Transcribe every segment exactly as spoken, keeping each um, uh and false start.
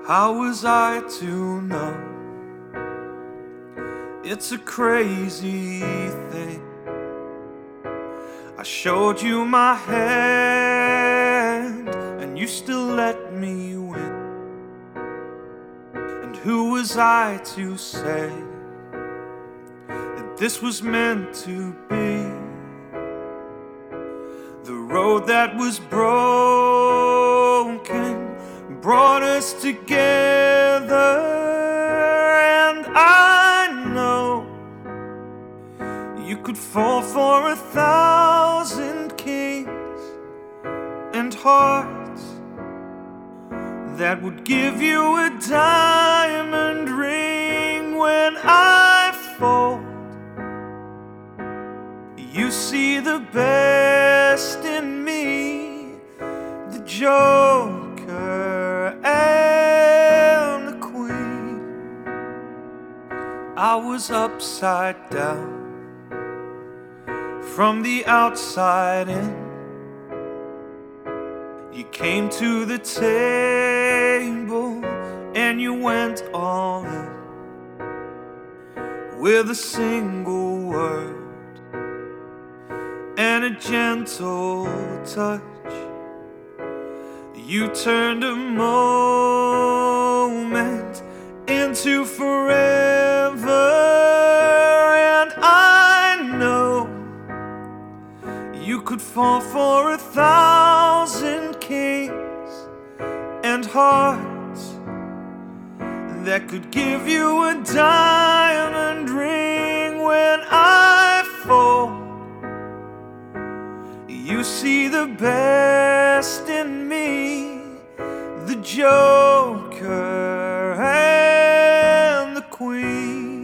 How was I to know? It's a crazy thing. I showed you my hand, and you still let me win. And who was I to say that this was meant to be? The road that was broken brought us together, and I know you could fall for a thousand kings and hearts that would give you a diamond ring. When I fall, you see the best in me, the Joker and the Queen. I was upside down from the outside in. You came to the table and you went all in with a single word and a gentle touch. You turned a moment into forever, and I know you could fall for a thousand kings and hearts that could give you a diamond ring. When I fall, you see the best in me, the Joker and the Queen.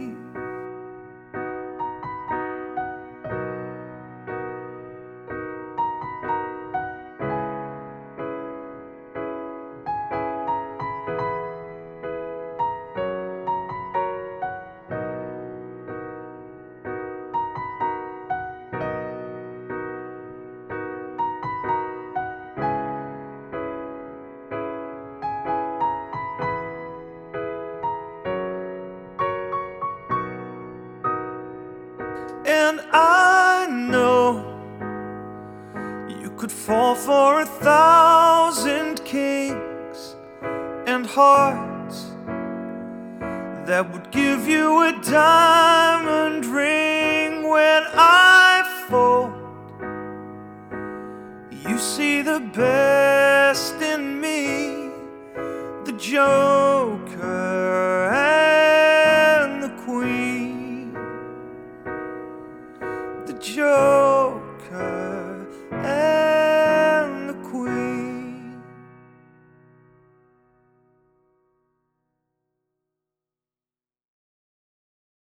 And I know you could fall for a thousand kings and hearts that would give you a diamond ring. When I fall, you see the best in me, the Joker and the Queen. The Joker